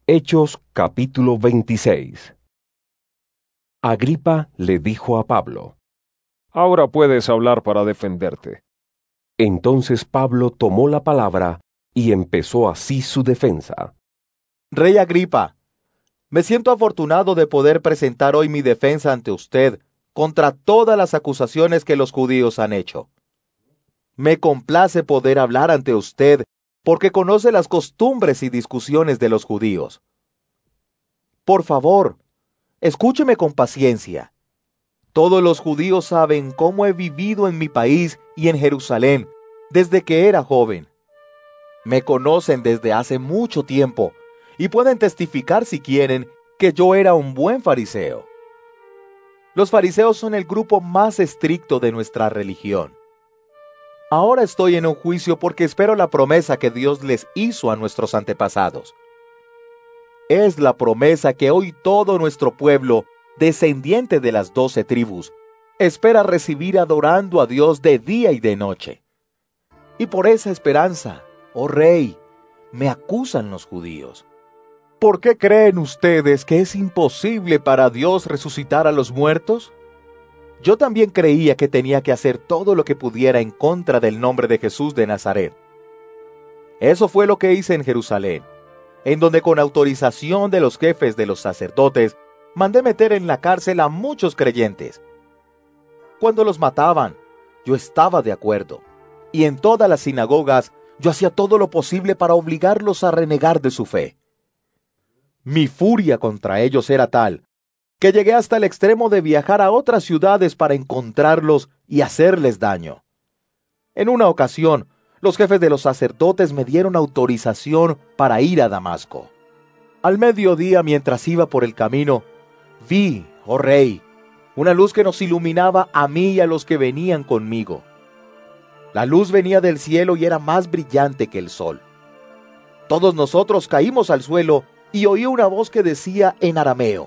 Hechos capítulo 26. Agripa le dijo a Pablo: Ahora puedes hablar para defenderte. Entonces Pablo tomó la palabra y empezó así su defensa. Rey Agripa, me siento afortunado de poder presentar hoy mi defensa ante usted contra todas las acusaciones que los judíos han hecho. Me complace poder hablar ante usted porque conoce las costumbres y discusiones de los judíos. Por favor, escúcheme con paciencia. Todos los judíos saben cómo he vivido en mi país y en Jerusalén desde que era joven. Me conocen desde hace mucho tiempo y pueden testificar si quieren que yo era un buen fariseo. Los fariseos son el grupo más estricto de nuestra religión. Ahora estoy en un juicio porque espero la promesa que Dios les hizo a nuestros antepasados. Es la promesa que hoy todo nuestro pueblo, descendiente de las 12 tribus, espera recibir adorando a Dios de día y de noche. Y por esa esperanza, oh rey, me acusan los judíos. ¿Por qué creen ustedes que es imposible para Dios resucitar a los muertos? Yo también creía que tenía que hacer todo lo que pudiera en contra del nombre de Jesús de Nazaret. Eso fue lo que hice en Jerusalén, en donde con autorización de los jefes de los sacerdotes, mandé meter en la cárcel a muchos creyentes. Cuando los mataban, yo estaba de acuerdo, y en todas las sinagogas yo hacía todo lo posible para obligarlos a renegar de su fe. Mi furia contra ellos era tal, que llegué hasta el extremo de viajar a otras ciudades para encontrarlos y hacerles daño. En una ocasión, los jefes de los sacerdotes me dieron autorización para ir a Damasco. Al mediodía, mientras iba por el camino, vi, oh rey, una luz que nos iluminaba a mí y a los que venían conmigo. La luz venía del cielo y era más brillante que el sol. Todos nosotros caímos al suelo y oí una voz que decía en arameo: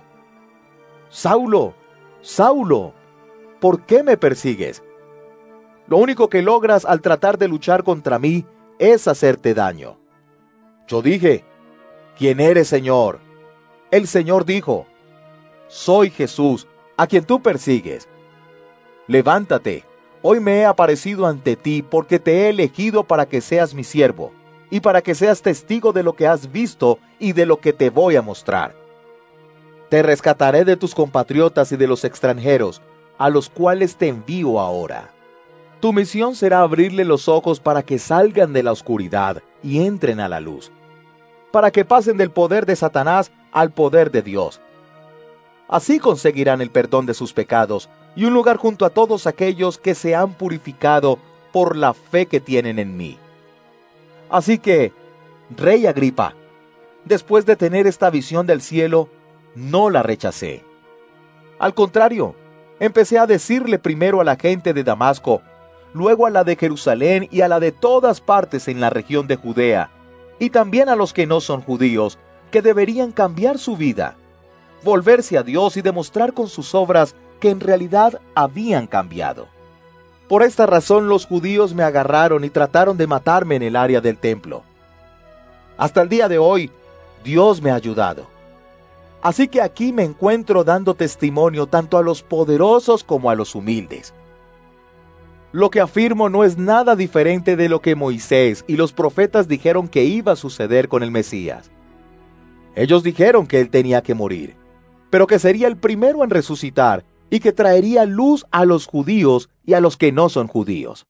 Saulo, Saulo, ¿por qué me persigues? Lo único que logras al tratar de luchar contra mí es hacerte daño. Yo dije: ¿Quién eres, Señor? El Señor dijo: Soy Jesús, a quien tú persigues. Levántate, hoy me he aparecido ante ti porque te he elegido para que seas mi siervo y para que seas testigo de lo que has visto y de lo que te voy a mostrar. Te rescataré de tus compatriotas y de los extranjeros, a los cuales te envío ahora. Tu misión será abrirle los ojos para que salgan de la oscuridad y entren a la luz, para que pasen del poder de Satanás al poder de Dios. Así conseguirán el perdón de sus pecados y un lugar junto a todos aquellos que se han purificado por la fe que tienen en mí. Así que, Rey Agripa, después de tener esta visión del cielo, no la rechacé. Al contrario, empecé a decirle primero a la gente de Damasco, luego a la de Jerusalén y a la de todas partes en la región de Judea, y también a los que no son judíos, que deberían cambiar su vida, volverse a Dios y demostrar con sus obras que en realidad habían cambiado. Por esta razón los judíos me agarraron y trataron de matarme en el área del templo. Hasta el día de hoy, Dios me ha ayudado. Así que aquí me encuentro dando testimonio tanto a los poderosos como a los humildes. Lo que afirmo no es nada diferente de lo que Moisés y los profetas dijeron que iba a suceder con el Mesías. Ellos dijeron que él tenía que morir, pero que sería el primero en resucitar y que traería luz a los judíos y a los que no son judíos.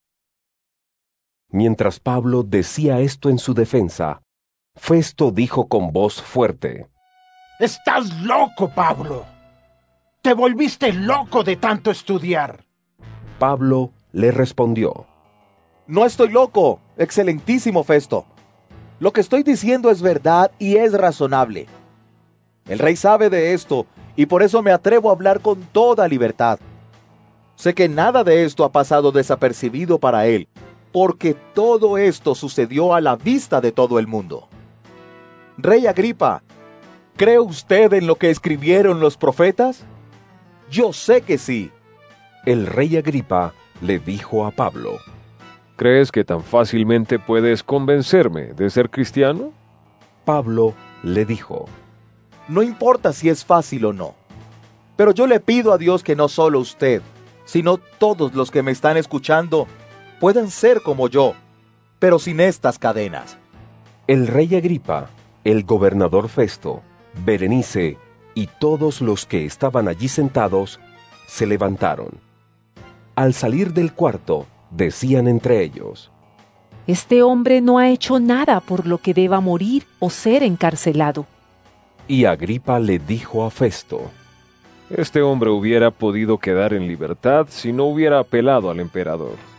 Mientras Pablo decía esto en su defensa, Festo dijo con voz fuerte: ¡Estás loco, Pablo! ¡Te volviste loco de tanto estudiar! Pablo le respondió: No estoy loco, excelentísimo Festo. Lo que estoy diciendo es verdad y es razonable. El rey sabe de esto y por eso me atrevo a hablar con toda libertad. Sé que nada de esto ha pasado desapercibido para él, porque todo esto sucedió a la vista de todo el mundo. Rey Agripa, ¿cree usted en lo que escribieron los profetas? Yo sé que sí. El rey Agripa le dijo a Pablo: ¿Crees que tan fácilmente puedes convencerme de ser cristiano? Pablo le dijo: No importa si es fácil o no, pero yo le pido a Dios que no solo usted, sino todos los que me están escuchando puedan ser como yo, pero sin estas cadenas. El rey Agripa, el gobernador Festo, Berenice y todos los que estaban allí sentados se levantaron. Al salir del cuarto, decían entre ellos: Este hombre no ha hecho nada por lo que deba morir o ser encarcelado. Y Agripa le dijo a Festo: Este hombre hubiera podido quedar en libertad si no hubiera apelado al emperador.